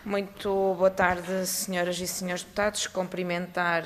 Muito boa tarde, senhoras e senhores deputados. Cumprimentar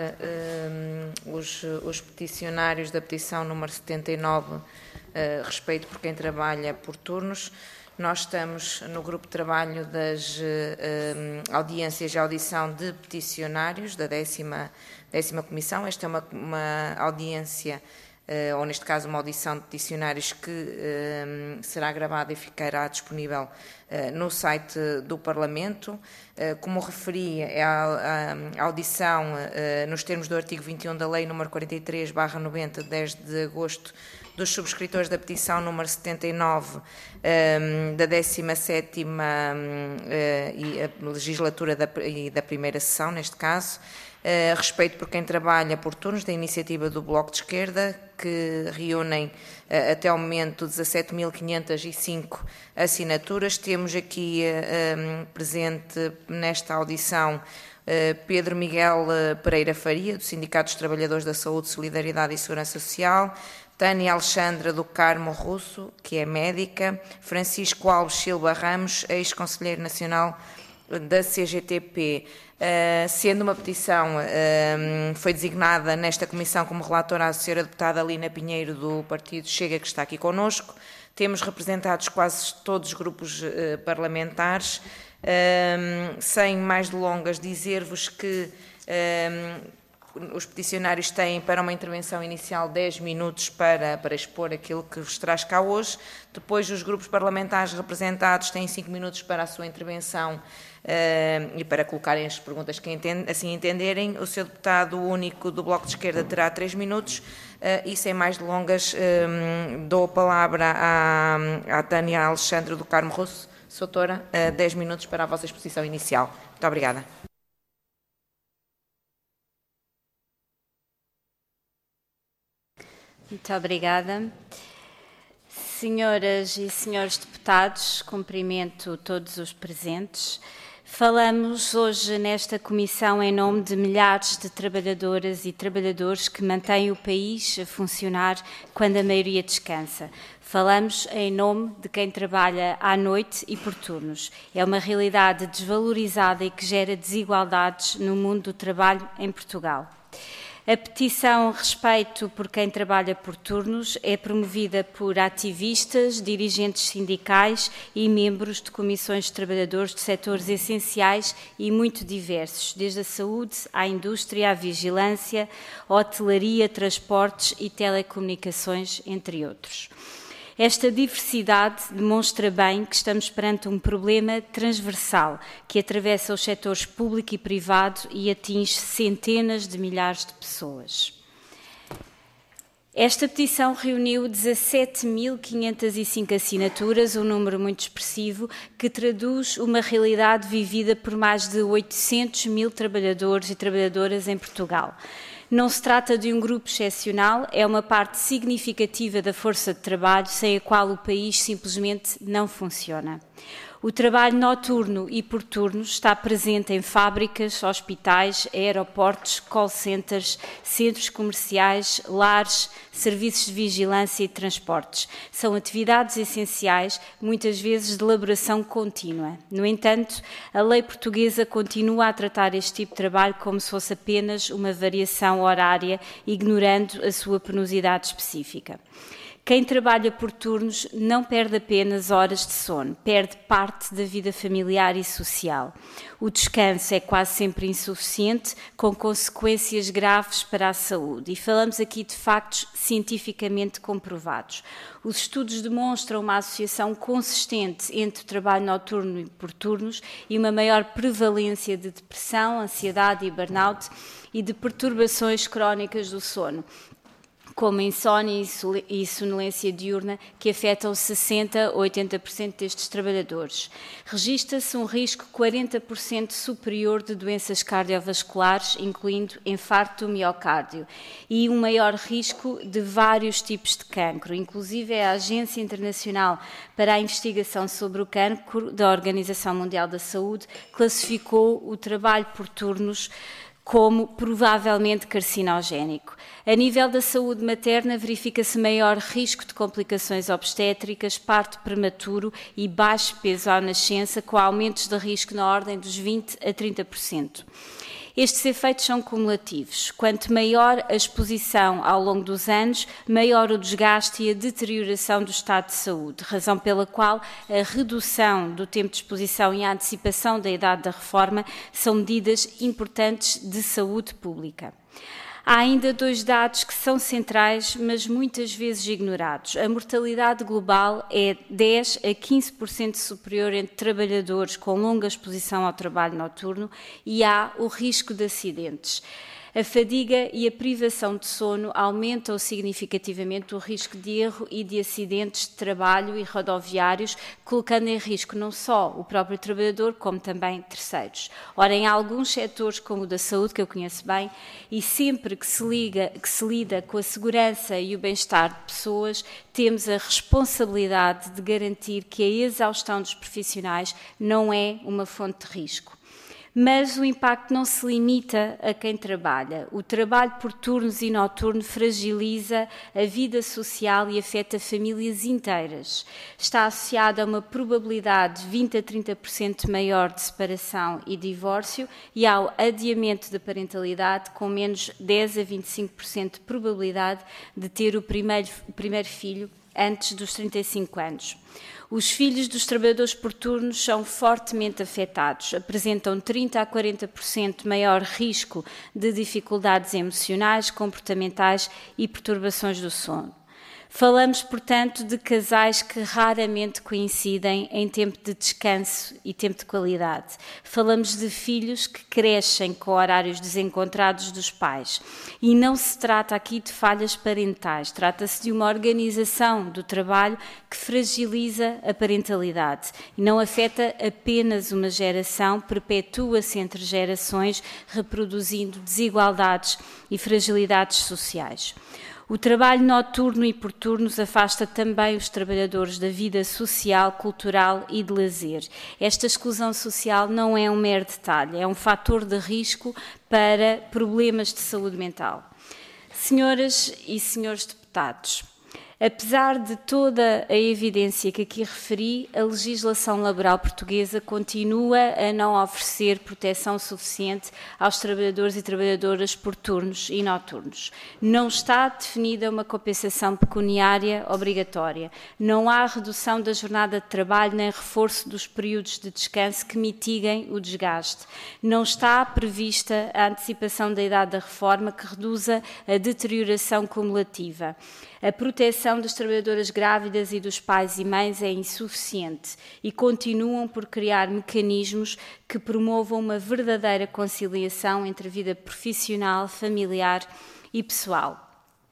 os peticionários da petição número 79, respeito por quem trabalha por turnos. Nós estamos no grupo de trabalho das audiências e audição de peticionários da 10ª Comissão. Esta é uma audiência, ou neste caso uma audição de peticionários que será gravada e ficará disponível no site do Parlamento. Como referi, é a audição nos termos do artigo 21 da Lei nº 43/90, de 10 de agosto, dos subscritores da petição número 79 da 17ª legislatura e da primeira sessão, neste caso, respeito por quem trabalha por turnos, da iniciativa do Bloco de Esquerda, que reúnem até ao momento 17.505 assinaturas. Temos aqui presente nesta audição Pedro Miguel Pereira Faria, do Sindicato dos Trabalhadores da Saúde, Solidariedade e Segurança Social, Tânia Alexandra do Carmo Russo, que é médica, Francisco Alves Silva Ramos, ex-conselheiro nacional da CGTP. Sendo uma petição, foi designada nesta comissão como relatora a senhora deputada Lina Pinheiro, do Partido Chega, que está aqui connosco. Temos representados quase todos os grupos parlamentares. Sem mais delongas, dizer-vos que os peticionários têm para uma intervenção inicial 10 minutos para expor aquilo que vos traz cá hoje. Depois, os grupos parlamentares representados têm 5 minutos para a sua intervenção e para colocarem as perguntas que assim entenderem. O seu deputado único do Bloco de Esquerda terá 3 minutos e, sem mais delongas, dou a palavra à Tânia Alexandra do Carmo Russo. Doutora, 10 minutos para a vossa exposição inicial. Muito obrigada. Muito obrigada. Senhoras e senhores deputados, cumprimento todos os presentes. Falamos hoje nesta comissão em nome de milhares de trabalhadoras e trabalhadores que mantêm o país a funcionar quando a maioria descansa. Falamos em nome de quem trabalha à noite e por turnos. É uma realidade desvalorizada e que gera desigualdades no mundo do trabalho em Portugal. A petição Respeito por quem trabalha por turnos é promovida por ativistas, dirigentes sindicais e membros de comissões de trabalhadores de setores essenciais e muito diversos, desde a saúde à indústria, à vigilância, hotelaria, transportes e telecomunicações, entre outros. Esta diversidade demonstra bem que estamos perante um problema transversal que atravessa os setores público e privado e atinge centenas de milhares de pessoas. Esta petição reuniu 17.505 assinaturas, um número muito expressivo, que traduz uma realidade vivida por mais de 800 mil trabalhadores e trabalhadoras em Portugal. Não se trata de um grupo excepcional, é uma parte significativa da força de trabalho sem a qual o país simplesmente não funciona. O trabalho noturno e por turnos está presente em fábricas, hospitais, aeroportos, call centers, centros comerciais, lares, serviços de vigilância e transportes. São atividades essenciais, muitas vezes de elaboração contínua. No entanto, a lei portuguesa continua a tratar este tipo de trabalho como se fosse apenas uma variação horária, ignorando a sua penosidade específica. Quem trabalha por turnos não perde apenas horas de sono, perde parte da vida familiar e social. O descanso é quase sempre insuficiente, com consequências graves para a saúde. E falamos aqui de factos cientificamente comprovados. Os estudos demonstram uma associação consistente entre o trabalho noturno e por turnos e uma maior prevalência de depressão, ansiedade e burnout e de perturbações crónicas do sono, como insónia e sonolência diurna, que afetam 60% a 80% destes trabalhadores. Registra-se um risco 40% superior de doenças cardiovasculares, incluindo infarto do miocárdio, e um maior risco de vários tipos de cancro. Inclusive, a Agência Internacional para a Investigação sobre o Cancro, da Organização Mundial da Saúde, classificou o trabalho por turnos como provavelmente carcinogénico. A nível da saúde materna, verifica-se maior risco de complicações obstétricas, parto prematuro e baixo peso à nascença, com aumentos de risco na ordem dos 20% a 30%. Estes efeitos são cumulativos. Quanto maior a exposição ao longo dos anos, maior o desgaste e a deterioração do estado de saúde, razão pela qual a redução do tempo de exposição e a antecipação da idade da reforma são medidas importantes de saúde pública. Há ainda 2 dados que são centrais, mas muitas vezes ignorados. A mortalidade global é 10% a 15% superior entre trabalhadores com longa exposição ao trabalho noturno e há o risco de acidentes. A fadiga e a privação de sono aumentam significativamente o risco de erro e de acidentes de trabalho e rodoviários, colocando em risco não só o próprio trabalhador, como também terceiros. Ora, em alguns setores, como o da saúde, que eu conheço bem, e sempre que se lida com a segurança e o bem-estar de pessoas, temos a responsabilidade de garantir que a exaustão dos profissionais não é uma fonte de risco. Mas o impacto não se limita a quem trabalha. O trabalho por turnos e noturno fragiliza a vida social e afeta famílias inteiras. Está associado a uma probabilidade de 20% a 30% maior de separação e divórcio e ao adiamento da parentalidade, com menos 10% a 25% de probabilidade de ter o primeiro filho antes dos 35 anos. Os filhos dos trabalhadores por turnos são fortemente afetados, apresentam 30% a 40% maior risco de dificuldades emocionais, comportamentais e perturbações do sono. Falamos, portanto, de casais que raramente coincidem em tempo de descanso e tempo de qualidade. Falamos de filhos que crescem com horários desencontrados dos pais. E não se trata aqui de falhas parentais, trata-se de uma organização do trabalho que fragiliza a parentalidade e não afeta apenas uma geração, perpetua-se entre gerações, reproduzindo desigualdades e fragilidades sociais. O trabalho noturno e por turnos afasta também os trabalhadores da vida social, cultural e de lazer. Esta exclusão social não é um mero detalhe, é um fator de risco para problemas de saúde mental. Senhoras e senhores deputados, apesar de toda a evidência que aqui referi, a legislação laboral portuguesa continua a não oferecer proteção suficiente aos trabalhadores e trabalhadoras por turnos e noturnos. Não está definida uma compensação pecuniária obrigatória. Não há redução da jornada de trabalho nem reforço dos períodos de descanso que mitiguem o desgaste. Não está prevista a antecipação da idade da reforma que reduza a deterioração cumulativa. A proteção das trabalhadoras grávidas e dos pais e mães é insuficiente e continuam por criar mecanismos que promovam uma verdadeira conciliação entre a vida profissional, familiar e pessoal.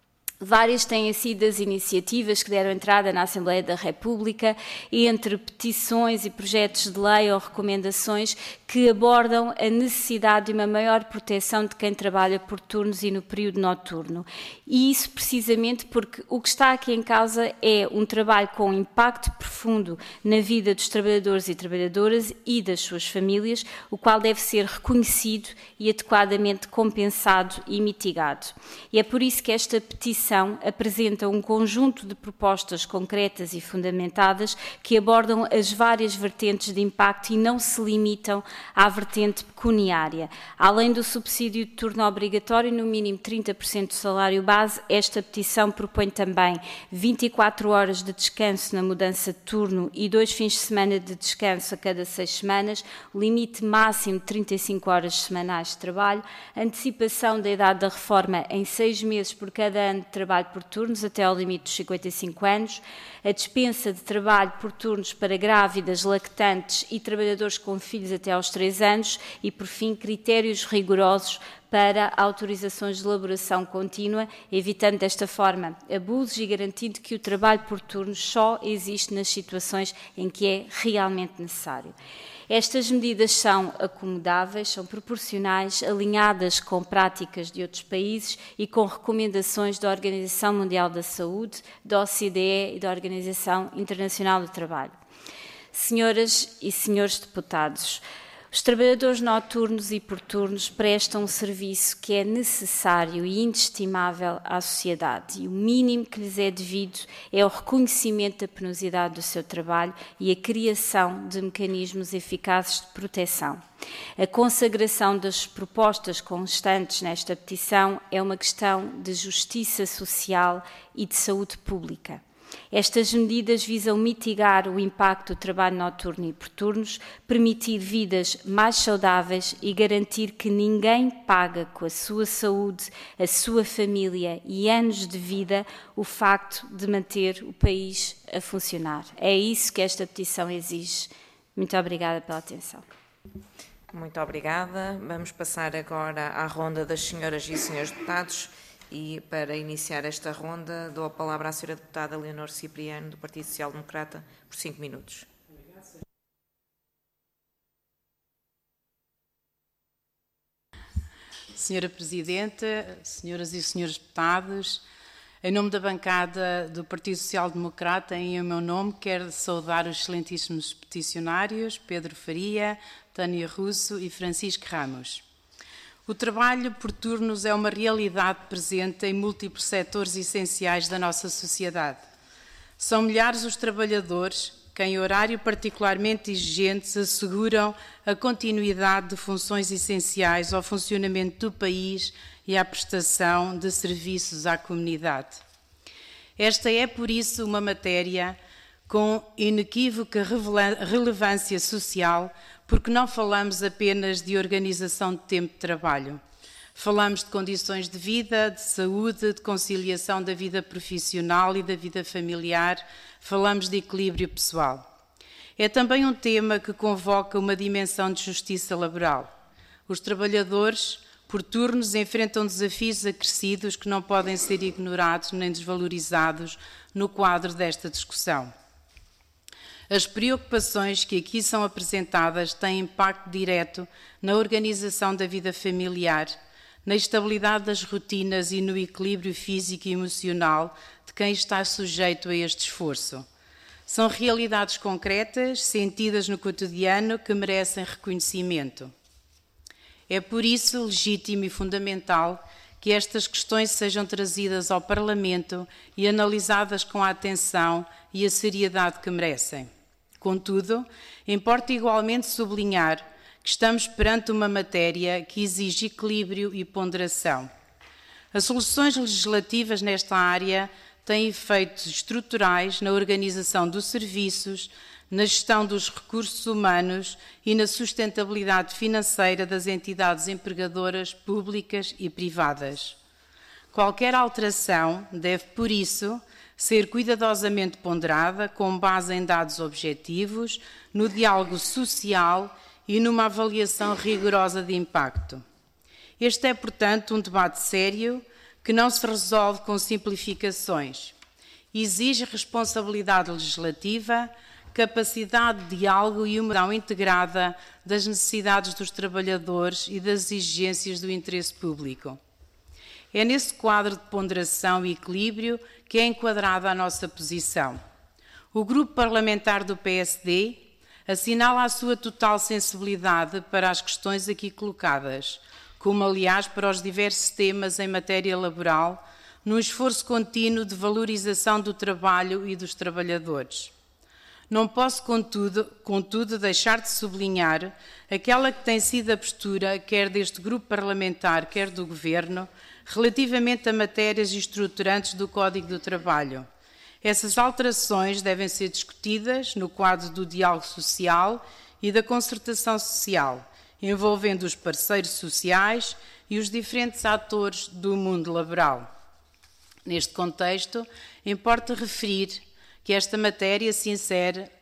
Várias têm sido as iniciativas que deram entrada na Assembleia da República, entre petições e projetos de lei ou recomendações que abordam a necessidade de uma maior proteção de quem trabalha por turnos e no período noturno. E isso precisamente porque o que está aqui em causa é um trabalho com impacto profundo na vida dos trabalhadores e trabalhadoras e das suas famílias, o qual deve ser reconhecido e adequadamente compensado e mitigado. E é por isso que esta petição apresenta um conjunto de propostas concretas e fundamentadas que abordam as várias vertentes de impacto e não se limitam à vertente pecuniária. Além do subsídio de turno obrigatório, no mínimo 30% do salário base, esta petição propõe também 24 horas de descanso na mudança de turno e 2 fins de semana de descanso a cada 6 semanas, limite máximo de 35 horas semanais de trabalho, antecipação da idade da reforma em 6 meses por cada ano de trabalho por turnos até ao limite dos 55 anos, a dispensa de trabalho por turnos para grávidas, lactantes e trabalhadores com filhos até aos 3 anos e, por fim, critérios rigorosos para autorizações de elaboração contínua, evitando desta forma abusos e garantindo que o trabalho por turnos só existe nas situações em que é realmente necessário. Estas medidas são acomodáveis, são proporcionais, alinhadas com práticas de outros países e com recomendações da Organização Mundial da Saúde, da OCDE e da Organização Internacional do Trabalho. Senhoras e senhores deputados, Os trabalhadores noturnos e porturnos prestam um serviço que é necessário e inestimável à sociedade, e o mínimo que lhes é devido é o reconhecimento da penosidade do seu trabalho e a criação de mecanismos eficazes de proteção. A consagração das propostas constantes nesta petição é uma questão de justiça social e de saúde pública. Estas medidas visam mitigar o impacto do trabalho noturno e porturnos, permitir vidas mais saudáveis e garantir que ninguém paga com a sua saúde, a sua família e anos de vida o facto de manter o país a funcionar. É isso que esta petição exige. Muito obrigada pela atenção. Muito obrigada. Vamos passar agora à ronda das senhoras e senhores deputados. E para iniciar esta ronda, dou a palavra à senhora deputada Leonor Cipriano, do Partido Social Democrata, por 5 minutos. Senhora Presidente, senhoras e senhores deputados, em nome da bancada do Partido Social Democrata e em meu nome, quero saudar os excelentíssimos peticionários Pedro Faria, Tânia Russo e Francisco Ramos. O trabalho por turnos é uma realidade presente em múltiplos setores essenciais da nossa sociedade. São milhares os trabalhadores que, em horário particularmente exigentes, asseguram a continuidade de funções essenciais ao funcionamento do país e à prestação de serviços à comunidade. Esta é, por isso, uma matéria com inequívoca relevância social, porque não falamos apenas de organização de tempo de trabalho. Falamos de condições de vida, de saúde, de conciliação da vida profissional e da vida familiar, falamos de equilíbrio pessoal. É também um tema que convoca uma dimensão de justiça laboral. Os trabalhadores, por turnos, enfrentam desafios acrescidos que não podem ser ignorados nem desvalorizados no quadro desta discussão. As preocupações que aqui são apresentadas têm impacto direto na organização da vida familiar, na estabilidade das rotinas e no equilíbrio físico e emocional de quem está sujeito a este esforço. São realidades concretas, sentidas no cotidiano, que merecem reconhecimento. É por isso legítimo e fundamental que estas questões sejam trazidas ao Parlamento e analisadas com a atenção e a seriedade que merecem. Contudo, importa igualmente sublinhar que estamos perante uma matéria que exige equilíbrio e ponderação. As soluções legislativas nesta área têm efeitos estruturais na organização dos serviços, na gestão dos recursos humanos e na sustentabilidade financeira das entidades empregadoras públicas e privadas. Qualquer alteração deve, por isso, ser cuidadosamente ponderada, com base em dados objetivos, no diálogo social e numa avaliação rigorosa de impacto. Este é, portanto, um debate sério que não se resolve com simplificações. Exige responsabilidade legislativa, capacidade de diálogo e uma visão integrada das necessidades dos trabalhadores e das exigências do interesse público. É nesse quadro de ponderação e equilíbrio que é enquadrada a nossa posição. O Grupo Parlamentar do PSD assinala a sua total sensibilidade para as questões aqui colocadas, como, aliás, para os diversos temas em matéria laboral, num esforço contínuo de valorização do trabalho e dos trabalhadores. Não posso, contudo, deixar de sublinhar aquela que tem sido a postura, quer deste grupo parlamentar, quer do Governo, relativamente a matérias estruturantes do Código do Trabalho. Essas alterações devem ser discutidas no quadro do diálogo social e da concertação social, envolvendo os parceiros sociais e os diferentes atores do mundo laboral. Neste contexto, importa referir que esta matéria se insere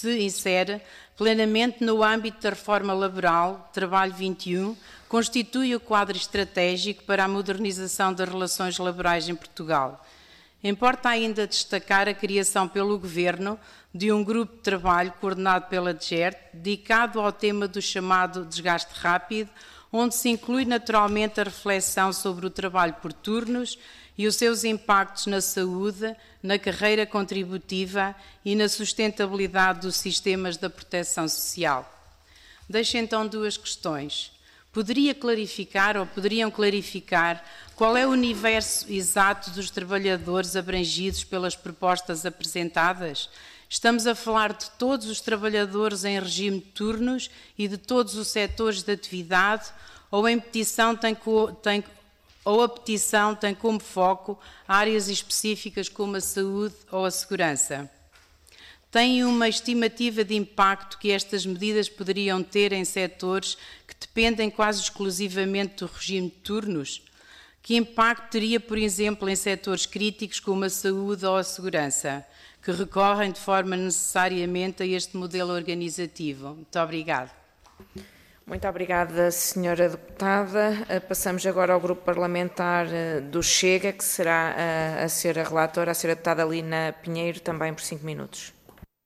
plenamente no âmbito da reforma laboral, Trabalho 21, constitui o quadro estratégico para a modernização das relações laborais em Portugal. Importa ainda destacar a criação pelo Governo de um grupo de trabalho coordenado pela DGERT, dedicado ao tema do chamado desgaste rápido, onde se inclui naturalmente a reflexão sobre o trabalho por turnos e os seus impactos na saúde, na carreira contributiva e na sustentabilidade dos sistemas da proteção social. Deixo então duas questões. Poderiam clarificar qual é o universo exato dos trabalhadores abrangidos pelas propostas apresentadas? Estamos a falar de todos os trabalhadores em regime de turnos e de todos os setores de atividade, ou a petição tem como foco áreas específicas como a saúde ou a segurança? Tem uma estimativa de impacto que estas medidas poderiam ter em setores que dependem quase exclusivamente do regime de turnos? Que impacto teria, por exemplo, em setores críticos como a saúde ou a segurança, que recorrem de forma necessariamente a este modelo organizativo? Muito obrigada. Muito obrigada, senhora deputada. Passamos agora ao grupo parlamentar do Chega, que será a ser a relatora, a senhora deputada Lina Pinheiro, também por 5 minutos.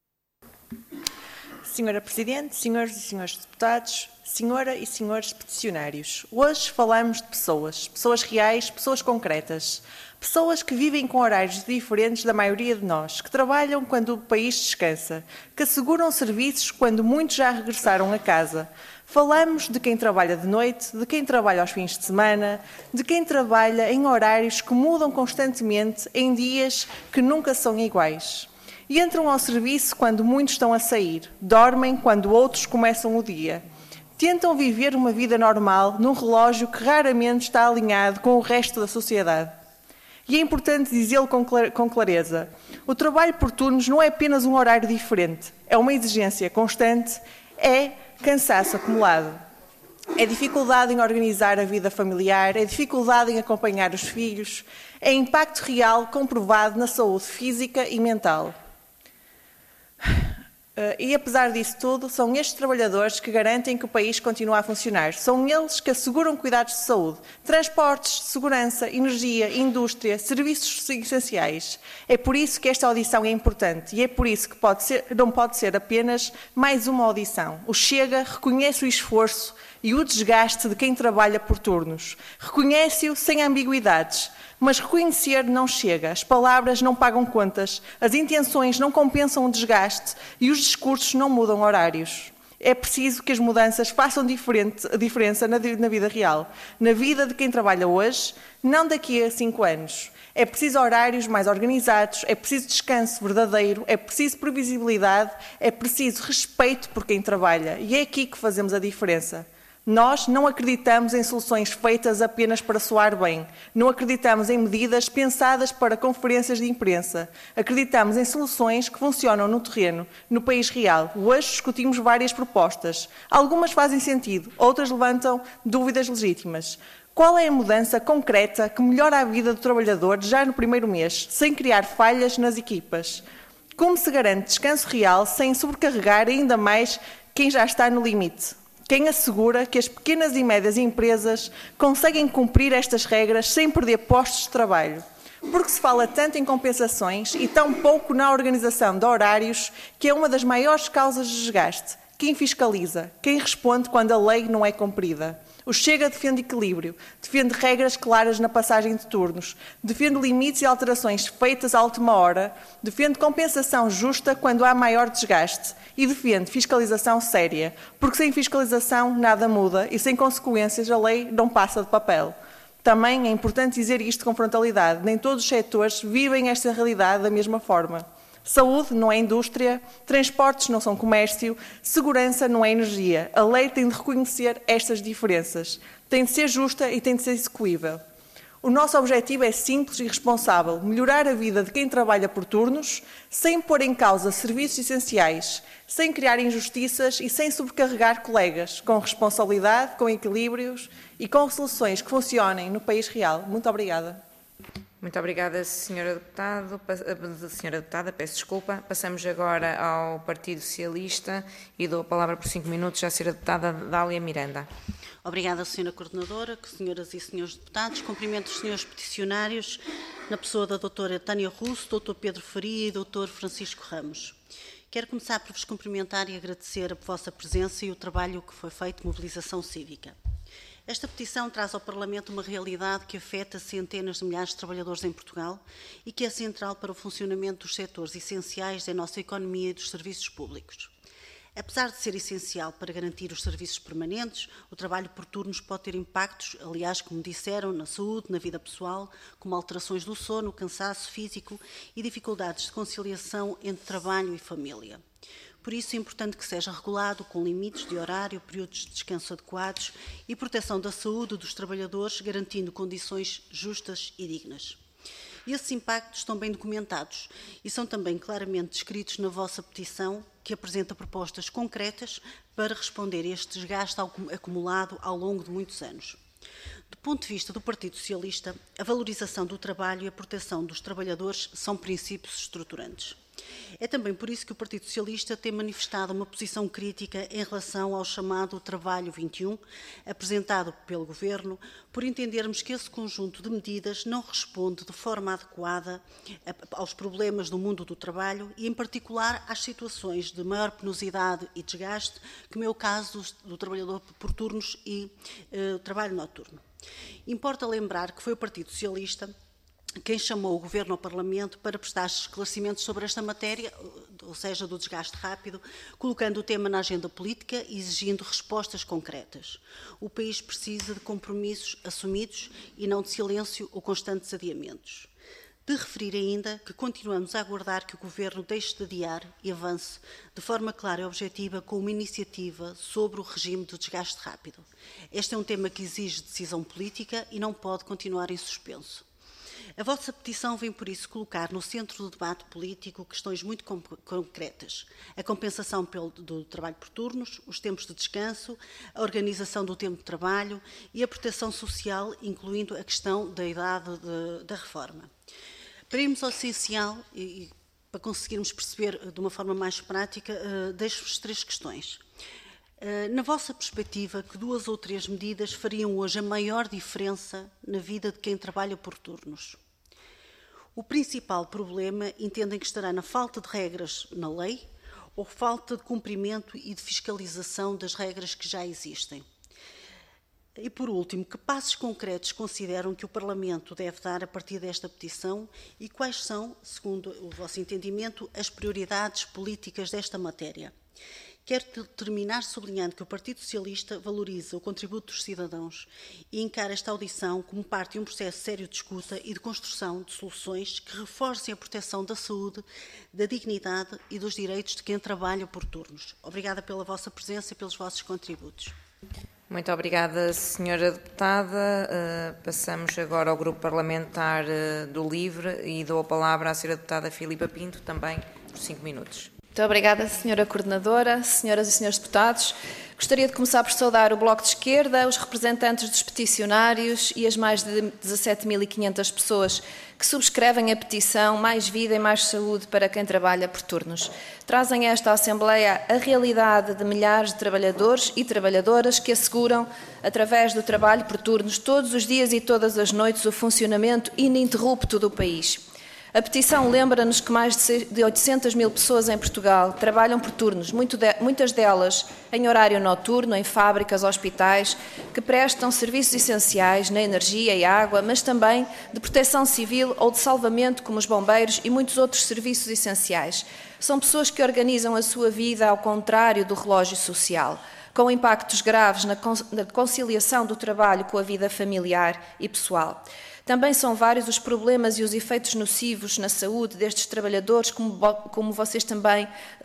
Senhora Presidente, senhoras e senhores deputados, senhora e senhores peticionários, hoje falamos de pessoas reais, pessoas concretas, pessoas que vivem com horários diferentes da maioria de nós, que trabalham quando o país descansa, que asseguram serviços quando muitos já regressaram a casa. Falamos de quem trabalha de noite, de quem trabalha aos fins de semana, de quem trabalha em horários que mudam constantemente, em dias que nunca são iguais. E entram ao serviço quando muitos estão a sair, dormem quando outros começam o dia. Tentam viver uma vida normal num relógio que raramente está alinhado com o resto da sociedade. E é importante dizê-lo com clareza. O trabalho por turnos não é apenas um horário diferente, é uma exigência constante, é cansaço acumulado. É dificuldade em organizar a vida familiar, é dificuldade em acompanhar os filhos, é impacto real comprovado na saúde física e mental. E apesar disso tudo, são estes trabalhadores que garantem que o país continua a funcionar. São eles que asseguram cuidados de saúde, transportes, segurança, energia, indústria, serviços essenciais. É por isso que esta audição é importante e é por isso que não pode ser apenas mais uma audição. O Chega reconhece o esforço e o desgaste de quem trabalha por turnos. Reconhece-o sem ambiguidades. Mas reconhecer não chega, as palavras não pagam contas, as intenções não compensam o desgaste e os discursos não mudam horários. É preciso que as mudanças façam diferença na vida real, na vida de quem trabalha hoje, não daqui a 5 anos. É preciso horários mais organizados, é preciso descanso verdadeiro, é preciso previsibilidade, é preciso respeito por quem trabalha. E é aqui que fazemos a diferença. Nós não acreditamos em soluções feitas apenas para soar bem. Não acreditamos em medidas pensadas para conferências de imprensa. Acreditamos em soluções que funcionam no terreno, no país real. Hoje discutimos várias propostas. Algumas fazem sentido, outras levantam dúvidas legítimas. Qual é a mudança concreta que melhora a vida do trabalhador já no primeiro mês, sem criar falhas nas equipas? Como se garante descanso real sem sobrecarregar ainda mais quem já está no limite? Quem assegura que as pequenas e médias empresas conseguem cumprir estas regras sem perder postos de trabalho? Porque se fala tanto em compensações e tão pouco na organização de horários, que é uma das maiores causas de desgaste. Quem fiscaliza? Quem responde quando a lei não é cumprida? O Chega defende equilíbrio, defende regras claras na passagem de turnos, defende limites e alterações feitas à última hora, defende compensação justa quando há maior desgaste e defende fiscalização séria, porque sem fiscalização nada muda e sem consequências a lei não passa de papel. Também é importante dizer isto com frontalidade, nem todos os setores vivem esta realidade da mesma forma. Saúde não é indústria, transportes não são comércio, segurança não é energia. A lei tem de reconhecer estas diferenças, tem de ser justa e tem de ser execuível. O nosso objetivo é simples e responsável, melhorar a vida de quem trabalha por turnos, sem pôr em causa serviços essenciais, sem criar injustiças e sem sobrecarregar colegas, com responsabilidade, com equilíbrios e com soluções que funcionem no país real. Muito obrigada. Muito obrigada, senhora deputada, peço desculpa. Passamos agora ao Partido Socialista e dou a palavra por 5 minutos à senhora deputada Dália Miranda. Obrigada, senhora coordenadora, senhoras e senhores deputados. Cumprimento os senhores peticionários, na pessoa da doutora Tânia Russo, doutor Pedro Faria e doutor Francisco Ramos. Quero começar por vos cumprimentar e agradecer a vossa presença e o trabalho que foi feito de mobilização cívica. Esta petição traz ao Parlamento uma realidade que afeta centenas de milhares de trabalhadores em Portugal e que é central para o funcionamento dos setores essenciais da nossa economia e dos serviços públicos. Apesar de ser essencial para garantir os serviços permanentes, o trabalho por turnos pode ter impactos, aliás, como disseram, na saúde, na vida pessoal, como alterações do sono, cansaço físico e dificuldades de conciliação entre trabalho e família. Por isso é importante que seja regulado com limites de horário, períodos de descanso adequados e proteção da saúde dos trabalhadores, garantindo condições justas e dignas. Esses impactos estão bem documentados e são também claramente descritos na vossa petição, que apresenta propostas concretas para responder a este desgaste acumulado ao longo de muitos anos. Do ponto de vista do Partido Socialista, a valorização do trabalho e a proteção dos trabalhadores são princípios estruturantes. É também por isso que o Partido Socialista tem manifestado uma posição crítica em relação ao chamado Trabalho 21, apresentado pelo Governo, por entendermos que esse conjunto de medidas não responde de forma adequada aos problemas do mundo do trabalho e, em particular, às situações de maior penosidade e desgaste, como é o caso do trabalhador por turnos e trabalho noturno. Importa lembrar que foi o Partido Socialista quem chamou o Governo ao Parlamento para prestar esclarecimentos sobre esta matéria, ou seja, do desgaste rápido, colocando o tema na agenda política e exigindo respostas concretas. O país precisa de compromissos assumidos e não de silêncio ou constantes adiamentos. De referir ainda que continuamos a aguardar que o Governo deixe de adiar e avance de forma clara e objetiva com uma iniciativa sobre o regime do desgaste rápido. Este é um tema que exige decisão política e não pode continuar em suspenso. A vossa petição vem, por isso, colocar no centro do debate político questões muito concretas. A compensação do trabalho por turnos, os tempos de descanso, a organização do tempo de trabalho e a proteção social, incluindo a questão da idade da reforma. Para irmos ao essencial e para conseguirmos perceber de uma forma mais prática, deixo-vos 3 questões. Na vossa perspectiva, que 2 ou 3 medidas fariam hoje a maior diferença na vida de quem trabalha por turnos? O principal problema entendem que estará na falta de regras na lei ou falta de cumprimento e de fiscalização das regras que já existem? E, por último, que passos concretos consideram que o Parlamento deve dar a partir desta petição e quais são, segundo o vosso entendimento, as prioridades políticas desta matéria? Quero terminar sublinhando que o Partido Socialista valoriza o contributo dos cidadãos e encara esta audição como parte de um processo sério de escuta e de construção de soluções que reforcem a proteção da saúde, da dignidade e dos direitos de quem trabalha por turnos. Obrigada pela vossa presença e pelos vossos contributos. Muito obrigada, Sra. Deputada. Passamos agora ao Grupo Parlamentar do LIVRE e dou a palavra à Sra. Deputada Filipa Pinto, também por 5 minutos. Muito obrigada, Sra. Coordenadora, senhoras e senhores deputados. Gostaria de começar por saudar o Bloco de Esquerda, os representantes dos peticionários e as mais de 17.500 pessoas que subscrevem a petição Mais Vida e Mais Saúde para quem trabalha por turnos. Trazem a esta Assembleia a realidade de milhares de trabalhadores e trabalhadoras que asseguram, através do trabalho por turnos, todos os dias e todas as noites, o funcionamento ininterrupto do país. A petição lembra-nos que mais de 800 mil pessoas em Portugal trabalham por turnos, muitas delas em horário noturno, em fábricas, hospitais, que prestam serviços essenciais na energia e água, mas também de proteção civil ou de salvamento, como os bombeiros e muitos outros serviços essenciais. São pessoas que organizam a sua vida ao contrário do relógio social, com impactos graves na conciliação do trabalho com a vida familiar e pessoal. Também são vários os problemas e os efeitos nocivos na saúde destes trabalhadores, como vocês também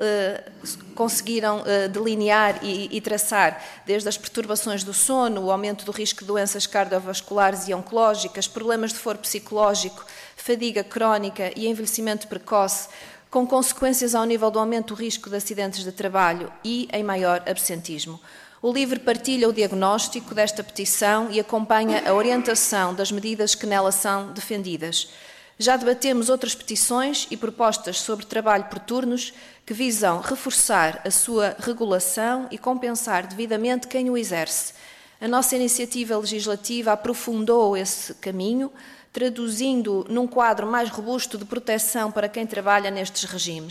conseguiram delinear e traçar, desde as perturbações do sono, o aumento do risco de doenças cardiovasculares e oncológicas, problemas de foro psicológico, fadiga crónica e envelhecimento precoce, com consequências ao nível do aumento do risco de acidentes de trabalho e em maior absentismo. O LIVRE partilha o diagnóstico desta petição e acompanha a orientação das medidas que nela são defendidas. Já debatemos outras petições e propostas sobre trabalho por turnos que visam reforçar a sua regulação e compensar devidamente quem o exerce. A nossa iniciativa legislativa aprofundou esse caminho, traduzindo num quadro mais robusto de proteção para quem trabalha nestes regimes.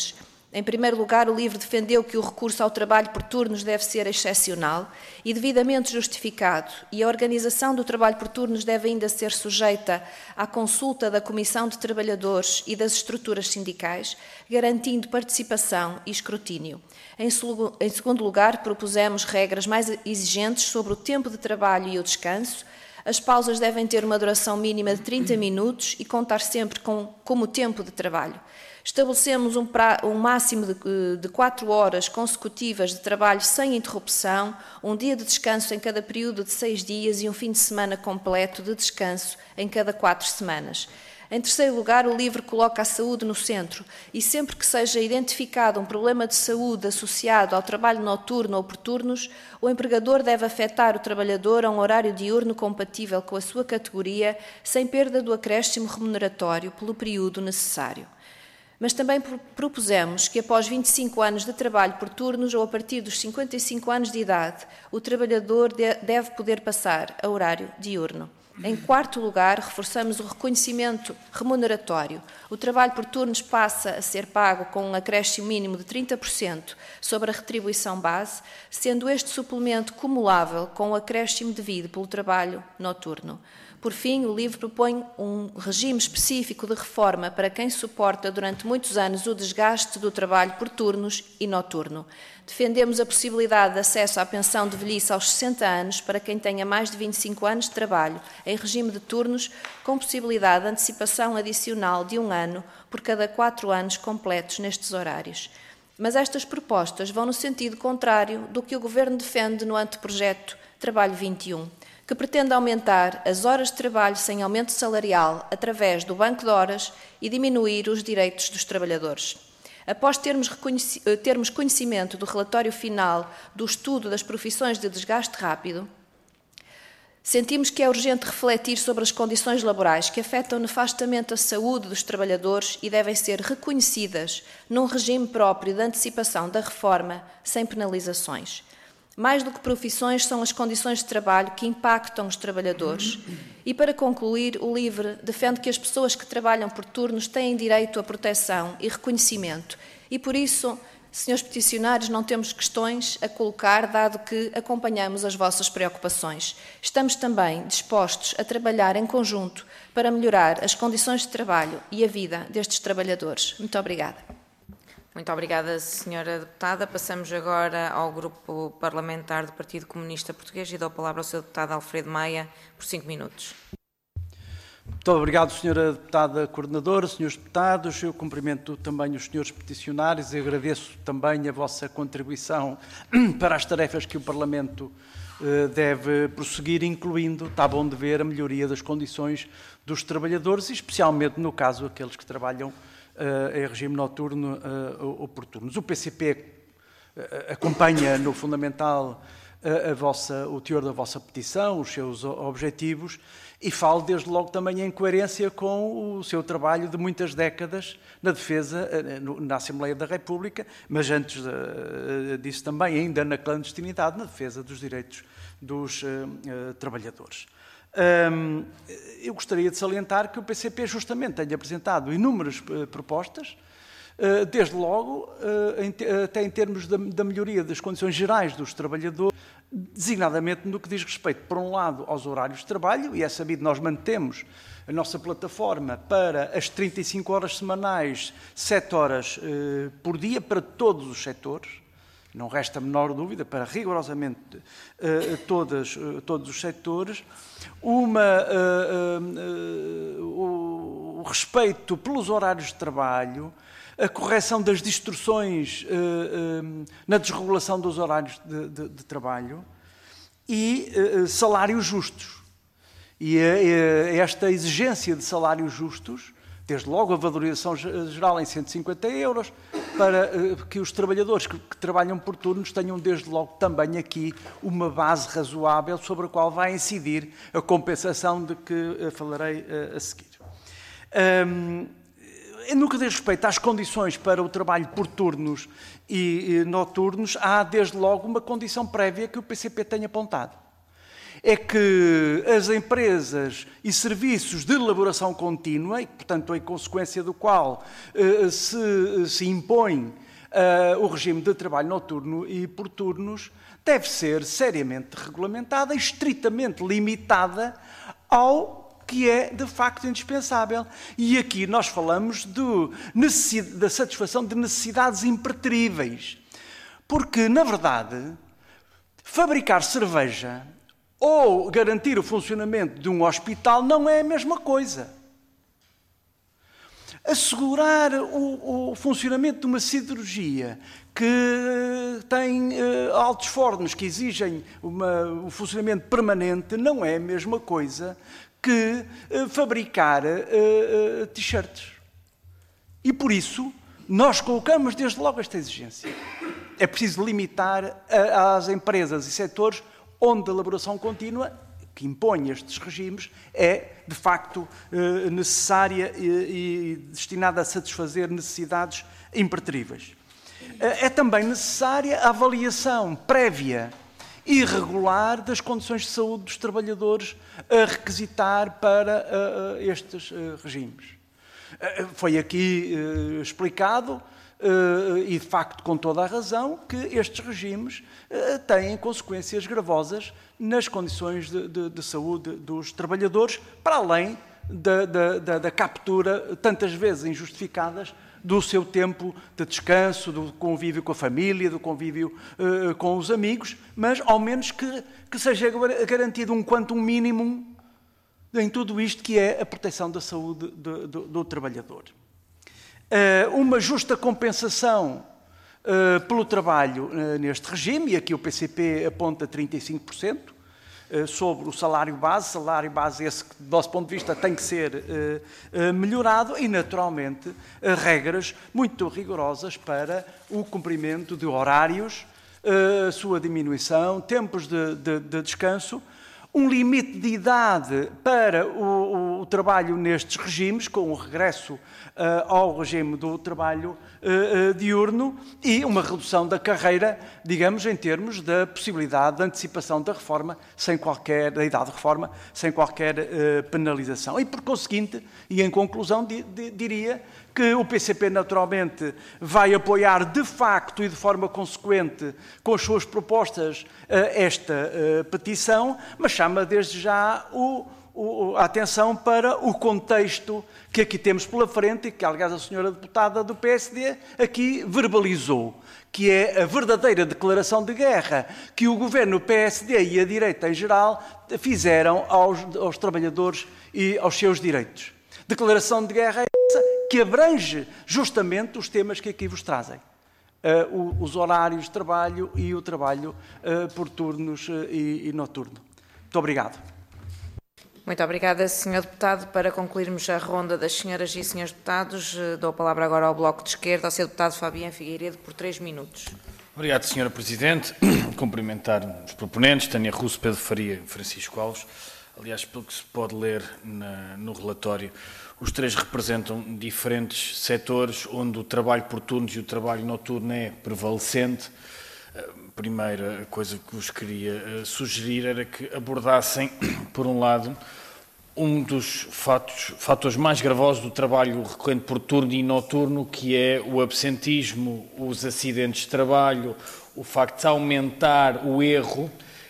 Em primeiro lugar, o LIVRE defendeu que o recurso ao trabalho por turnos deve ser excepcional e devidamente justificado, e a organização do trabalho por turnos deve ainda ser sujeita à consulta da Comissão de Trabalhadores e das estruturas sindicais, garantindo participação e escrutínio. Em segundo lugar, propusemos regras mais exigentes sobre o tempo de trabalho e o descanso. As pausas devem ter uma duração mínima de 30 minutos e contar sempre como tempo de trabalho. Estabelecemos um máximo de 4 horas consecutivas de trabalho sem interrupção, um dia de descanso em cada período de 6 dias e um fim de semana completo de descanso em cada 4 semanas. Em terceiro lugar, o LIVRE coloca a saúde no centro e sempre que seja identificado um problema de saúde associado ao trabalho noturno ou por turnos, o empregador deve afetar o trabalhador a um horário diurno compatível com a sua categoria, sem perda do acréscimo remuneratório pelo período necessário. Mas também propusemos que após 25 anos de trabalho por turnos ou a partir dos 55 anos de idade, o trabalhador deve poder passar a horário diurno. Em quarto lugar, reforçamos o reconhecimento remuneratório. O trabalho por turnos passa a ser pago com um acréscimo mínimo de 30% sobre a retribuição base, sendo este suplemento cumulável com o acréscimo devido pelo trabalho noturno. Por fim, o LIVRE propõe um regime específico de reforma para quem suporta durante muitos anos o desgaste do trabalho por turnos e noturno. Defendemos a possibilidade de acesso à pensão de velhice aos 60 anos para quem tenha mais de 25 anos de trabalho em regime de turnos, com possibilidade de antecipação adicional de 1 ano por cada 4 anos completos nestes horários. Mas estas propostas vão no sentido contrário do que o Governo defende no anteprojeto Trabalho 21, que pretende aumentar as horas de trabalho sem aumento salarial através do banco de horas e diminuir os direitos dos trabalhadores. Após termos conhecimento do relatório final do estudo das profissões de desgaste rápido, sentimos que é urgente refletir sobre as condições laborais que afetam nefastamente a saúde dos trabalhadores e devem ser reconhecidas num regime próprio de antecipação da reforma, sem penalizações. Mais do que profissões, são as condições de trabalho que impactam os trabalhadores. E, para concluir, o LIVRE defende que as pessoas que trabalham por turnos têm direito à proteção e reconhecimento. E, por isso, senhores peticionários, não temos questões a colocar, dado que acompanhamos as vossas preocupações. Estamos também dispostos a trabalhar em conjunto para melhorar as condições de trabalho e a vida destes trabalhadores. Muito obrigada. Muito obrigada, Sra. Deputada. Passamos agora ao Grupo Parlamentar do Partido Comunista Português e dou a palavra ao Sr. Deputado Alfredo Maia por 5 minutos. Muito obrigado, Sra. Deputada Coordenadora, Srs. Deputados. Eu cumprimento também os Srs. Peticionários e agradeço também a vossa contribuição para as tarefas que o Parlamento deve prosseguir, incluindo, está bom de ver, a melhoria das condições dos trabalhadores e, especialmente, no caso, aqueles que trabalham em regime noturno ou por turnos. O PCP acompanha, no fundamental, o teor da vossa petição, os seus objetivos, e falo desde logo também em coerência com o seu trabalho de muitas décadas na defesa, na Assembleia da República, mas antes disso também, ainda na clandestinidade, na defesa dos direitos dos trabalhadores. Eu gostaria de salientar que o PCP justamente tem apresentado inúmeras propostas, desde logo até em termos da melhoria das condições gerais dos trabalhadores, designadamente no que diz respeito, por um lado, aos horários de trabalho, e é sabido, nós mantemos a nossa plataforma para as 35 horas semanais, 7 horas por dia, para todos os setores. Não resta a menor dúvida, para rigorosamente todos os setores, o respeito pelos horários de trabalho, a correção das distorções na desregulação dos horários de trabalho e salários justos. E esta exigência de salários justos, desde logo a valorização geral em 150 euros, para que os trabalhadores que trabalham por turnos tenham desde logo também aqui uma base razoável sobre a qual vai incidir a compensação de que falarei a seguir. No que diz respeito às condições para o trabalho por turnos e noturnos, há desde logo uma condição prévia que o PCP tem apontado. É que as empresas e serviços de elaboração contínua, e portanto em consequência do qual se impõe o regime de trabalho noturno e por turnos deve ser seriamente regulamentada e estritamente limitada ao que é, de facto, indispensável. E aqui nós falamos da satisfação de necessidades impertríveis. Porque, na verdade, fabricar cerveja ou garantir o funcionamento de um hospital não é a mesma coisa. Assegurar o funcionamento de uma siderurgia que tem altos fornos que exigem o funcionamento permanente não é a mesma coisa que fabricar t-shirts. E por isso nós colocamos desde logo esta exigência. É preciso limitar às empresas e setores onde a elaboração contínua que impõe estes regimes é, de facto, necessária e destinada a satisfazer necessidades impertríveis. É também necessária a avaliação prévia e regular das condições de saúde dos trabalhadores a requisitar para estes regimes. Foi aqui explicado, e de facto com toda a razão, que estes regimes têm consequências gravosas nas condições de saúde dos trabalhadores, para além da captura, tantas vezes injustificadas, do seu tempo de descanso, do convívio com a família, do convívio com os amigos, mas ao menos que seja garantido um quantum mínimo em tudo isto que é a proteção da saúde do trabalhador. Uma justa compensação pelo trabalho neste regime, e aqui o PCP aponta 35%, sobre o salário base esse que, do nosso ponto de vista, tem que ser melhorado e, naturalmente, regras muito rigorosas para o cumprimento de horários, a sua diminuição, tempos de descanso, um limite de idade para o trabalho nestes regimes, com o regresso ao regime do trabalho diurno e uma redução da carreira, digamos, em termos da possibilidade de antecipação da reforma, da idade de reforma, sem qualquer penalização. E, por conseguinte, e em conclusão, diria que o PCP naturalmente vai apoiar de facto e de forma consequente com as suas propostas esta petição, mas chama desde já a atenção para o contexto que aqui temos pela frente e que, aliás, a senhora deputada do PSD aqui verbalizou, que é a verdadeira declaração de guerra que o governo PSD e a direita em geral fizeram aos trabalhadores e aos seus direitos. Declaração de guerra essa que abrange justamente os temas que aqui vos trazem. Os horários de trabalho e o trabalho por turnos e noturno. Muito obrigado. Muito obrigada, Sr. Deputado. Para concluirmos a ronda das senhoras e senhores deputados, dou a palavra agora ao Bloco de Esquerda, ao Sr. Deputado Fabiano Figueiredo, por 3 minutos. Obrigado, Sra. Presidente. Cumprimentar os proponentes, Tânia Russo, Pedro Faria e Francisco Alves. Aliás, pelo que se pode ler no relatório, os três representam diferentes setores onde o trabalho por turnos e o trabalho noturno é prevalecente. A primeira coisa que vos queria sugerir era que abordassem, por um lado, um dos fatores mais gravosos do trabalho recorrente por turno e noturno, que é o absentismo, os acidentes de trabalho, o facto de aumentar o erro,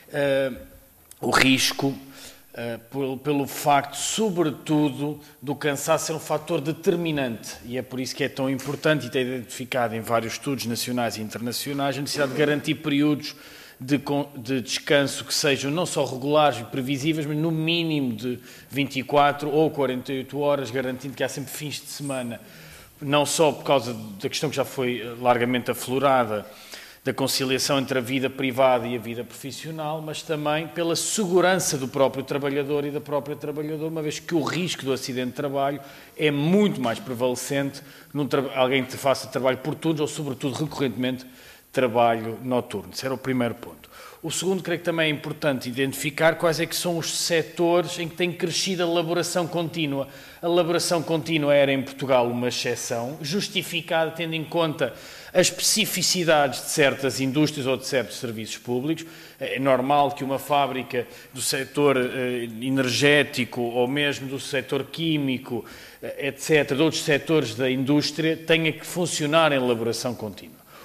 o risco, pelo facto, sobretudo, do cansaço ser um fator determinante, e é por isso que é tão importante e tem identificado em vários estudos nacionais e internacionais a necessidade de garantir períodos de descanso que sejam não só regulares e previsíveis, mas no mínimo de 24 ou 48 horas, garantindo que há sempre fins de semana, não só por causa da questão que já foi largamente aflorada, da conciliação entre a vida privada e a vida profissional, mas também pela segurança do próprio trabalhador e da própria trabalhadora, uma vez que o risco do acidente de trabalho é muito mais prevalecente alguém que faça trabalho por turnos ou, sobretudo, recorrentemente, trabalho noturno. Esse era o primeiro ponto. O segundo, creio que também é importante identificar quais é que são os setores em que tem crescido a elaboração contínua. A elaboração contínua era, em Portugal, uma exceção, justificada tendo em conta as especificidades de certas indústrias ou de certos serviços públicos. É normal que uma fábrica do setor energético ou mesmo do setor químico, etc., de outros setores da indústria, tenha que funcionar em elaboração contínua.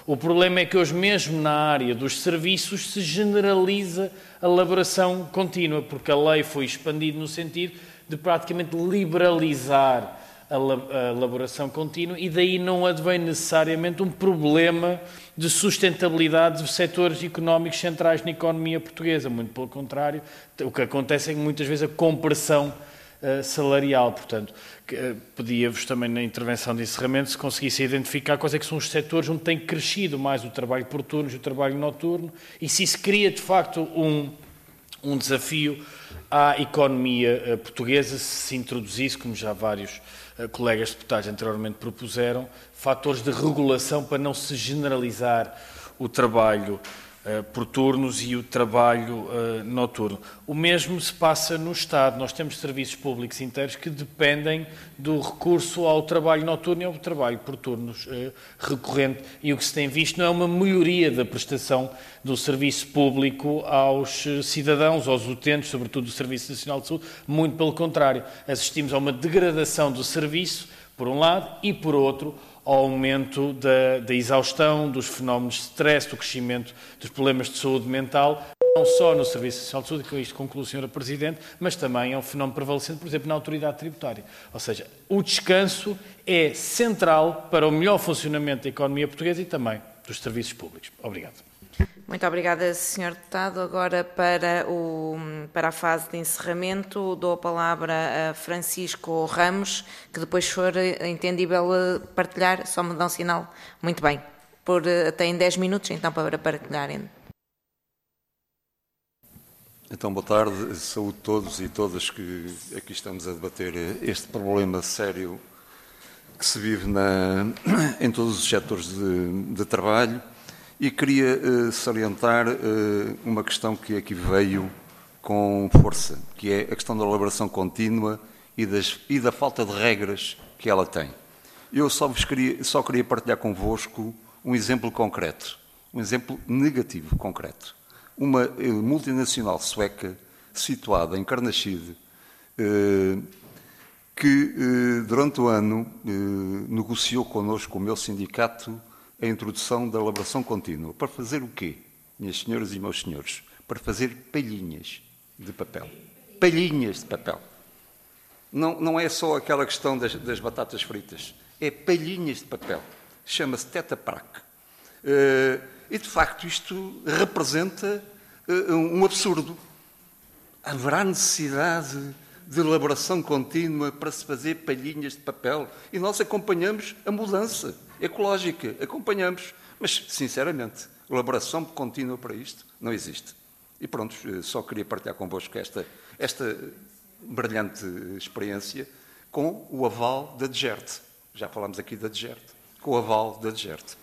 O problema é que hoje, mesmo na área dos serviços, se generaliza a elaboração contínua, porque a lei foi expandida no sentido de praticamente liberalizar a elaboração contínua e daí não advém necessariamente um problema de sustentabilidade dos setores económicos centrais na economia portuguesa. Muito pelo contrário, o que acontece é que muitas vezes a compressão salarial. Portanto, pedia-vos também na intervenção de encerramento se conseguisse identificar quais é que são os setores onde tem crescido mais o trabalho por turnos e o trabalho noturno e se isso cria de facto um desafio à economia portuguesa, se introduzisse, como já vários colegas deputados anteriormente propuseram, fatores de regulação para não se generalizar o trabalho por turnos e o trabalho noturno. O mesmo se passa no Estado. Nós temos serviços públicos inteiros que dependem do recurso ao trabalho noturno e ao trabalho por turnos recorrente. E o que se tem visto não é uma melhoria da prestação do serviço público aos cidadãos, aos utentes, sobretudo do Serviço Nacional de Saúde. Muito pelo contrário. Assistimos a uma degradação do serviço, por um lado, e por outro, ao aumento da exaustão, dos fenómenos de stress, do crescimento dos problemas de saúde mental, não só no Serviço Nacional de Saúde, que isto conclui, Sra. Presidente, mas também é um fenómeno prevalecente, por exemplo, na autoridade tributária. Ou seja, o descanso é central para o melhor funcionamento da economia portuguesa e também dos serviços públicos. Obrigado. Muito obrigada, Sr. Deputado. Agora, para a fase de encerramento, dou a palavra a Francisco Ramos, que depois for entendível partilhar, só me dá um sinal. Muito bem. Tem 10 minutos, então, para partilharem. Então, boa tarde. Saúde a todos e todas que aqui estamos a debater este problema sério que se vive em todos os setores de trabalho. E queria salientar uma questão que aqui veio com força, que é a questão da elaboração contínua e da falta de regras que ela tem. Eu só queria partilhar convosco um exemplo concreto, um exemplo negativo concreto. Uma multinacional sueca situada em Carnaxide, que durante o ano negociou connosco, o meu sindicato, a introdução da elaboração contínua. Para fazer o quê, minhas senhoras e meus senhores? Para fazer palhinhas de papel. Palhinhas de papel. Não é só aquela questão das batatas fritas. É palhinhas de papel. Chama-se Tetra Pak. E, de facto, isto representa um absurdo. Haverá necessidade de elaboração contínua para se fazer palhinhas de papel. E nós acompanhamos a mudança ecológica, acompanhamos. Mas, sinceramente, elaboração contínua para isto não existe. E pronto, só queria partilhar convosco esta brilhante experiência com o aval da DGERT. Já falámos aqui da DGERT. Com o aval da DGERT.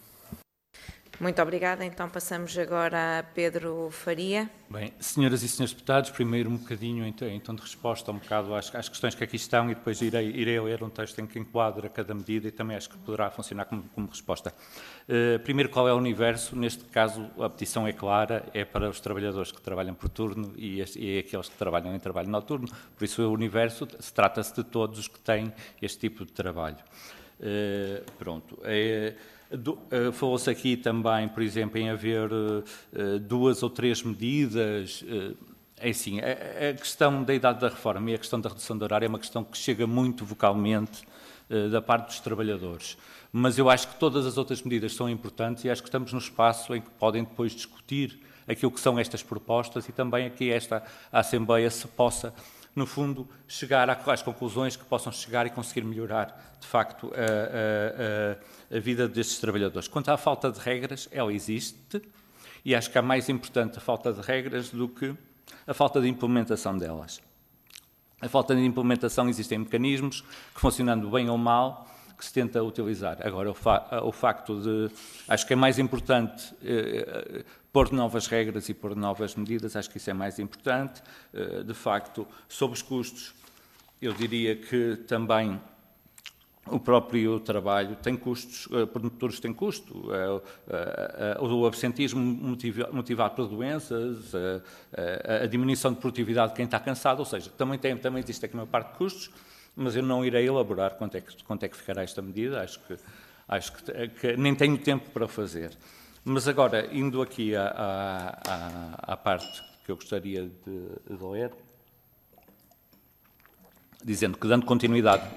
Muito obrigada. Então passamos agora a Pedro Faria. Bem, senhoras e senhores deputados, primeiro um bocadinho então de resposta um bocado às questões que aqui estão e depois irei ler um texto em que enquadra cada medida e também acho que poderá funcionar como resposta. Primeiro, qual é o universo? Neste caso, a petição é clara, é para os trabalhadores que trabalham por turno e aqueles que trabalham em trabalho noturno, por isso o universo trata-se de todos os que têm este tipo de trabalho. Pronto. Falou-se aqui também, por exemplo, em haver 2 ou 3 medidas. É assim, a questão da idade da reforma e a questão da redução do horário é uma questão que chega muito vocalmente da parte dos trabalhadores. Mas eu acho que todas as outras medidas são importantes e acho que estamos no espaço em que podem depois discutir aquilo que são estas propostas e também aqui esta Assembleia se possa, no fundo, chegar às conclusões que possam chegar e conseguir melhorar, de facto, a vida destes trabalhadores. Quanto à falta de regras, ela existe e acho que é mais importante a falta de regras do que a falta de implementação delas. A falta de implementação, existem mecanismos que, funcionando bem ou mal, que se tenta utilizar. Agora, o facto de... Acho que é mais importante pôr novas regras e pôr novas medidas, acho que isso é mais importante. De facto, sobre os custos, eu diria que também o próprio trabalho tem custos, produtores têm custo, o absentismo motivado por doenças, a diminuição de produtividade de quem está cansado, ou seja, também existe aqui uma parte de custos, mas eu não irei elaborar quanto é que ficará esta medida, Acho que nem tenho tempo para fazer. Mas agora, indo aqui à parte que eu gostaria de ler, dizendo que, dando continuidade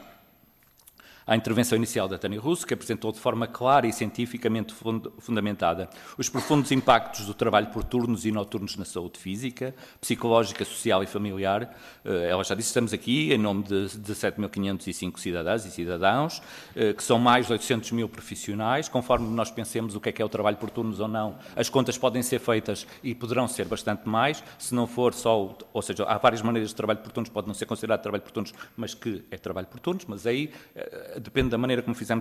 à intervenção inicial da Tânia Russo, que apresentou de forma clara e cientificamente fundamentada os profundos impactos do trabalho por turnos e noturnos na saúde física, psicológica, social e familiar. Ela já disse, estamos aqui em nome de 17.505 cidadãs e cidadãos, que são mais de 800 mil profissionais. Conforme nós pensemos o que é o trabalho por turnos ou não, as contas podem ser feitas e poderão ser bastante mais, se não for só, ou seja, há várias maneiras de trabalho por turnos, pode não ser considerado trabalho por turnos, mas que é trabalho por turnos, mas aí depende da maneira como fizemos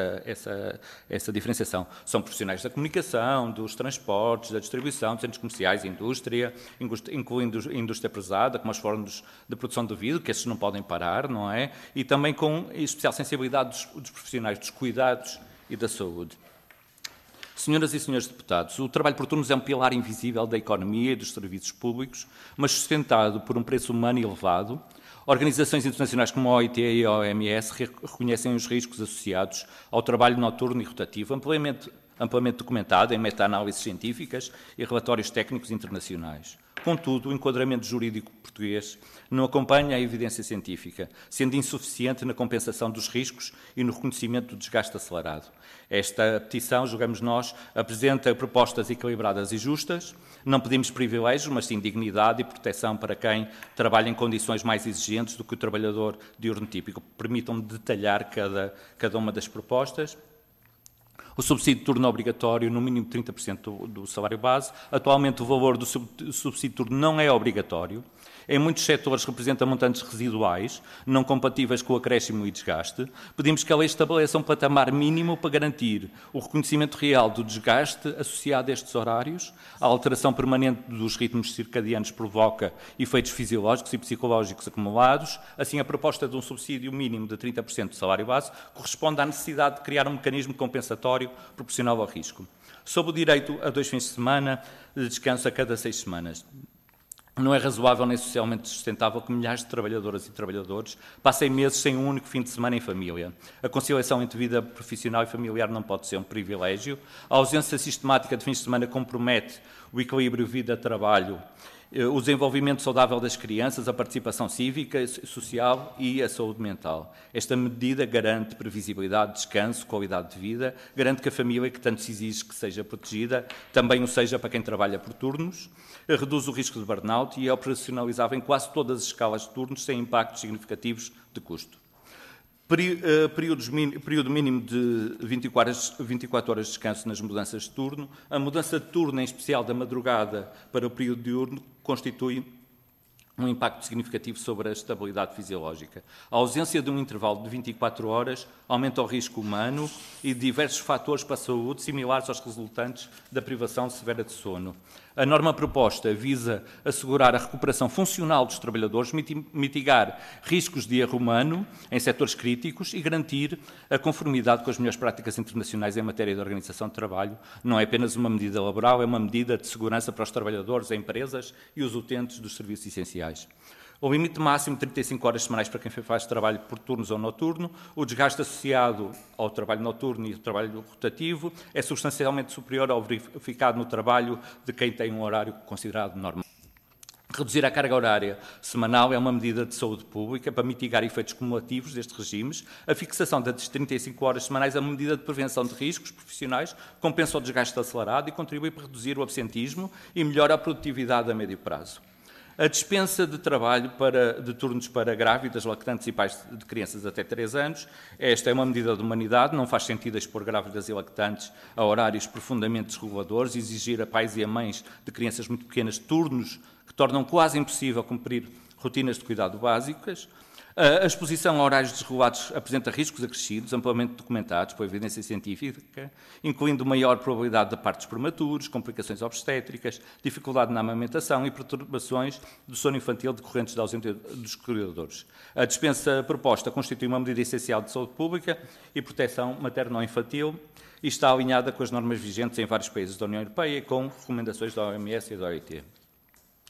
essa diferenciação. São profissionais da comunicação, dos transportes, da distribuição, dos centros comerciais, indústria, incluindo indústria pesada, como os fornos de produção de vidro, que esses não podem parar, não é? E também com especial sensibilidade dos profissionais dos cuidados e da saúde. Senhoras e senhores deputados, o trabalho por turnos é um pilar invisível da economia e dos serviços públicos, mas sustentado por um preço humano elevado. Organizações internacionais como a OIT e a OMS reconhecem os riscos associados ao trabalho noturno e rotativo, amplamente documentado em meta-análises científicas e relatórios técnicos internacionais. Contudo, o enquadramento jurídico português não acompanha a evidência científica, sendo insuficiente na compensação dos riscos e no reconhecimento do desgaste acelerado. Esta petição, julgamos nós, apresenta propostas equilibradas e justas. Não pedimos privilégios, mas sim dignidade e proteção para quem trabalha em condições mais exigentes do que o trabalhador diurno típico. Permitam-me detalhar cada uma das propostas. O subsídio de turno obrigatório, no mínimo 30% do salário base. Atualmente, o valor do subsídio de turno não é obrigatório. Em muitos setores representa montantes residuais, não compatíveis com o acréscimo e desgaste. Pedimos que a lei estabeleça um patamar mínimo para garantir o reconhecimento real do desgaste associado a estes horários. A alteração permanente dos ritmos circadianos provoca efeitos fisiológicos e psicológicos acumulados. Assim, a proposta de um subsídio mínimo de 30% do salário base corresponde à necessidade de criar um mecanismo compensatório proporcional ao risco. Sob o direito a 2 fins de semana de descanso a cada 6 semanas. Não é razoável nem socialmente sustentável que milhares de trabalhadoras e trabalhadores passem meses sem um único fim de semana em família. A conciliação entre vida profissional e familiar não pode ser um privilégio. A ausência sistemática de fins de semana compromete o equilíbrio vida-trabalho, o desenvolvimento saudável das crianças, a participação cívica, social e a saúde mental. Esta medida garante previsibilidade, descanso, qualidade de vida, garante que a família que tanto se exige que seja protegida, também o seja para quem trabalha por turnos, reduz o risco de burnout e é operacionalizável em quase todas as escalas de turnos sem impactos significativos de custo. Período mínimo de 24 horas de descanso nas mudanças de turno. A mudança de turno, em especial da madrugada para o período diurno, constitui um impacto significativo sobre a estabilidade fisiológica. A ausência de um intervalo de 24 horas aumenta o risco humano e diversos fatores para a saúde, similares aos resultantes da privação severa de sono. A norma proposta visa assegurar a recuperação funcional dos trabalhadores, mitigar riscos de erro humano em setores críticos e garantir a conformidade com as melhores práticas internacionais em matéria de organização de trabalho. Não é apenas uma medida laboral, é uma medida de segurança para os trabalhadores, as empresas e os utentes dos serviços essenciais. O limite máximo de 35 horas semanais para quem faz trabalho por turnos ou noturno. O desgaste associado ao trabalho noturno e ao trabalho rotativo é substancialmente superior ao verificado no trabalho de quem tem um horário considerado normal. Reduzir a carga horária semanal é uma medida de saúde pública para mitigar efeitos cumulativos destes regimes. A fixação das 35 horas semanais é uma medida de prevenção de riscos profissionais, compensa o desgaste acelerado e contribui para reduzir o absentismo e melhora a produtividade a médio prazo. A dispensa de trabalho de turnos para grávidas, lactantes e pais de crianças até 3 anos. Esta é uma medida de humanidade, não faz sentido expor grávidas e lactantes a horários profundamente desreguladores e exigir a pais e a mães de crianças muito pequenas turnos que tornam quase impossível cumprir rotinas de cuidado básicas. A exposição a horários desregulados apresenta riscos acrescidos, amplamente documentados pela evidência científica, incluindo maior probabilidade de partos prematuros, complicações obstétricas, dificuldade na amamentação e perturbações do sono infantil decorrentes da ausência dos cuidadores. A dispensa proposta constitui uma medida essencial de saúde pública e proteção materno-infantil e está alinhada com as normas vigentes em vários países da União Europeia e com recomendações da OMS e da OIT.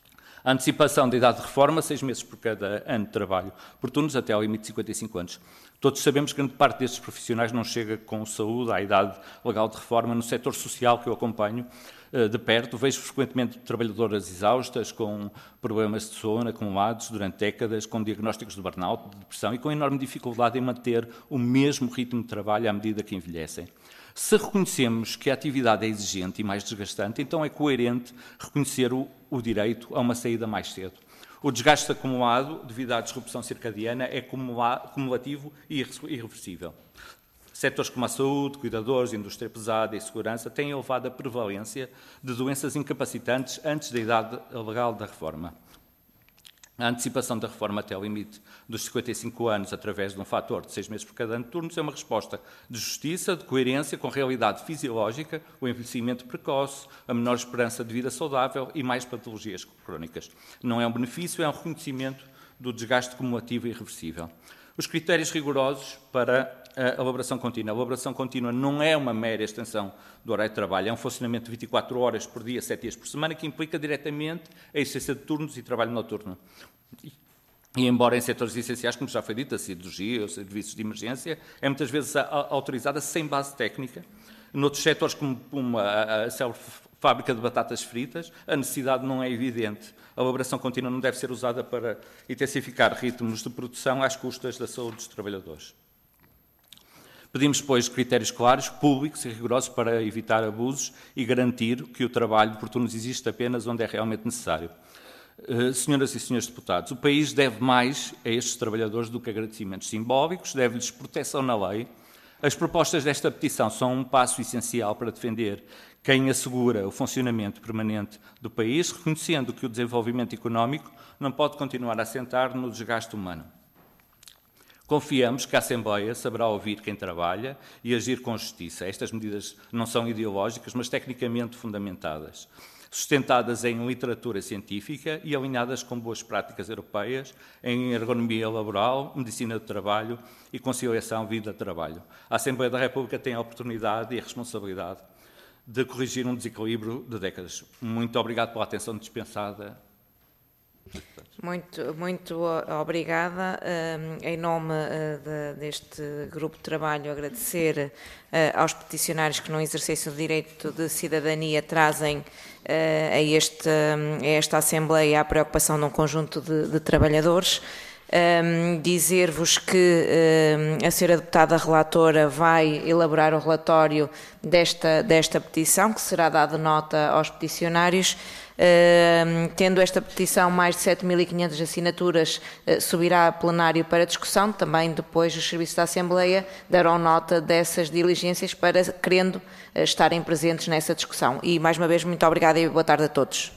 A antecipação da idade de reforma, 6 meses por cada ano de trabalho por turnos, até ao limite de 55 anos. Todos sabemos que grande parte destes profissionais não chega com saúde à idade legal de reforma. No setor social que eu acompanho de perto, vejo frequentemente trabalhadoras exaustas, com problemas de sono acumulados durante décadas, com diagnósticos de burnout, de depressão e com enorme dificuldade em manter o mesmo ritmo de trabalho à medida que envelhecem. Se reconhecemos que a atividade é exigente e mais desgastante, então é coerente reconhecer o direito a uma saída mais cedo. O desgaste acumulado devido à disrupção circadiana é cumulativo e irreversível. Setores como a saúde, cuidadores, indústria pesada e segurança têm elevada prevalência de doenças incapacitantes antes da idade legal da reforma. A antecipação da reforma até ao limite dos 55 anos, através de um fator de 6 meses por cada ano de turnos, é uma resposta de justiça, de coerência com a realidade fisiológica, o envelhecimento precoce, a menor esperança de vida saudável e mais patologias crónicas. Não é um benefício, é um reconhecimento do desgaste cumulativo e irreversível. Os critérios rigorosos para a elaboração contínua. A elaboração contínua não é uma mera extensão do horário de trabalho, é um funcionamento de 24 horas por dia, 7 dias por semana, que implica diretamente a existência de turnos e trabalho noturno. E embora em setores essenciais, como já foi dito, a cirurgia, os serviços de emergência, é muitas vezes autorizada sem base técnica. Noutros setores, como a fábrica de batatas fritas, a necessidade não é evidente. A elaboração contínua não deve ser usada para intensificar ritmos de produção às custas da saúde dos trabalhadores. Pedimos, pois, critérios claros, públicos e rigorosos para evitar abusos e garantir que o trabalho por turnos existe apenas onde é realmente necessário. Senhoras e senhores deputados, o país deve mais a estes trabalhadores do que agradecimentos simbólicos, deve-lhes proteção na lei. As propostas desta petição são um passo essencial para defender quem assegura o funcionamento permanente do país, reconhecendo que o desenvolvimento económico não pode continuar a assentar no desgaste humano. Confiamos que a Assembleia saberá ouvir quem trabalha e agir com justiça. Estas medidas não são ideológicas, mas tecnicamente fundamentadas, sustentadas em literatura científica e alinhadas com boas práticas europeias em ergonomia laboral, medicina do trabalho e conciliação vida-trabalho. A Assembleia da República tem a oportunidade e a responsabilidade de corrigir um desequilíbrio de décadas. Muito obrigado pela atenção dispensada. Muito obrigada. Em nome deste grupo de trabalho, agradecer aos peticionários que, no exercício do direito de cidadania, trazem a esta Assembleia a preocupação de um conjunto de trabalhadores. Dizer-vos que a senhora deputada relatora vai elaborar o relatório desta petição, que será dada nota aos peticionários. Tendo esta petição mais de 7.500 assinaturas, subirá a plenário para discussão. Também depois os serviços da Assembleia darão nota dessas diligências para, querendo, estarem presentes nessa discussão. E mais uma vez, muito obrigada e boa tarde a todos.